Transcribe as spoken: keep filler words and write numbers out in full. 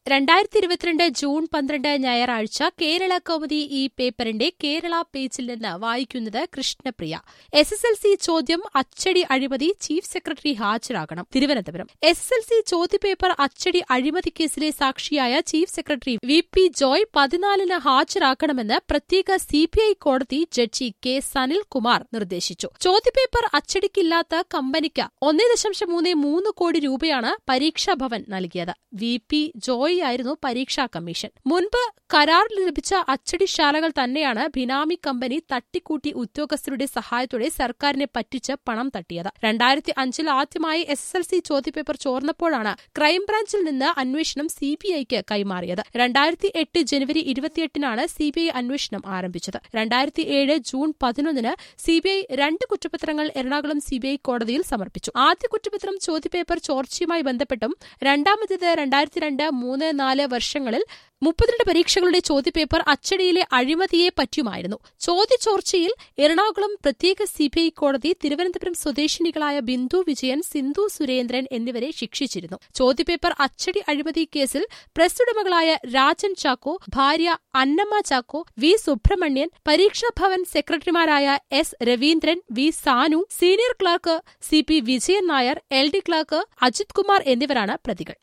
രണ്ടായിരത്തി ഇരുപത്തിരണ്ട് ജൂൺ പന്ത്രണ്ട് ഞായറാഴ്ച കേരള കൗമുദി ഈ പേപ്പറിന്റെ കേരള പേജിൽ നിന്ന് വായിക്കുന്നത് Krishnapriya. S S L C ചോദ്യം അച്ചടി അഴിമതി, ചീഫ് സെക്രട്ടറി ഹാജരാകണം. Thiruvananthapuram. S S L C ചോദ്യപേപ്പർ അച്ചടി അഴിമതി കേസിലെ സാക്ഷിയായ chief secretary V P Joy പതിനാലിന് ഹാജരാക്കണമെന്ന് പ്രത്യേക സി ബി ഐ കോടതി ജഡ്ജി കെ സനിൽകുമാർ നിർദ്ദേശിച്ചു. ചോദ്യപേപ്പർ അച്ചടിക്കില്ലാത്ത കമ്പനിക്ക് ഒന്നേ ദശാംശം മൂന്ന് മൂന്ന് കോടി രൂപയാണ് പരീക്ഷാ ഭവൻ നൽകിയത്. വി പി ജോയ് ായിരുന്നു പരീക്ഷാ കമ്മീഷൻ. മുൻപ് കരാറിൽ ലഭിച്ച അച്ചടിശാലകൾ തന്നെയാണ് ബിനാമി കമ്പനി തട്ടിക്കൂട്ടി ഉദ്യോഗസ്ഥരുടെ സഹായത്തോടെ സർക്കാരിനെ പറ്റിച്ച് പണം തട്ടിയത്. രണ്ടായിരത്തി അഞ്ചിൽ ആദ്യമായി എസ് എസ് എൽ സി ചോദ്യപേപ്പർ ചോർന്നപ്പോഴാണ് ക്രൈംബ്രാഞ്ചിൽ നിന്ന് അന്വേഷണം സി ബി ഐക്ക് കൈമാറിയത്. രണ്ടായിരത്തി എട്ട് ജനുവരി ഇരുപത്തിയെട്ടിനാണ് സി ബി ഐ അന്വേഷണം ആരംഭിച്ചത്. രണ്ടായിരത്തി ഏഴ് ജൂൺ പതിനൊന്നിന് സി ബി ഐ രണ്ട് കുറ്റപത്രങ്ങൾ എറണാകുളം സി ബി ഐ കോടതിയിൽ സമർപ്പിച്ചു. ആദ്യ കുറ്റപത്രം ചോദ്യപേപ്പർ ചോർച്ചയുമായി ബന്ധപ്പെട്ടും രണ്ടാമത്തേത് രണ്ടായിരത്തി രണ്ട് മൂന്ന് നാല് വർഷങ്ങളിൽ മുപ്പത്തിരണ്ട് പരീക്ഷകളുടെ ചോദ്യപേപ്പർ അച്ചടിയിലെ അഴിമതിയെ പറ്റിയുമായിരുന്നു. ചോദ്യചോർച്ചയിൽ എറണാകുളം പ്രത്യേക സി ബി ഐ കോടതി തിരുവനന്തപുരം സ്വദേശിനികളായ ബിന്ദു വിജയൻ, സിന്ധു സുരേന്ദ്രൻ എന്നിവരെ ശിക്ഷിച്ചിരുന്നു. ചോദ്യപേപ്പർ അച്ചടി അഴിമതി കേസിൽ പ്രസ് ഉടമകളായ രാജൻ ചാക്കോ, ഭാര്യ അന്നമ്മ ചാക്കോ, വി സുബ്രഹ്മണ്യൻ, പരീക്ഷാഭവൻ സെക്രട്ടറിമാരായ S Raveendran, V Sanu, senior clerk C P Vijayan Nair, L D clerk Ajith Kumar എന്നിവരാണ് പ്രതികൾ.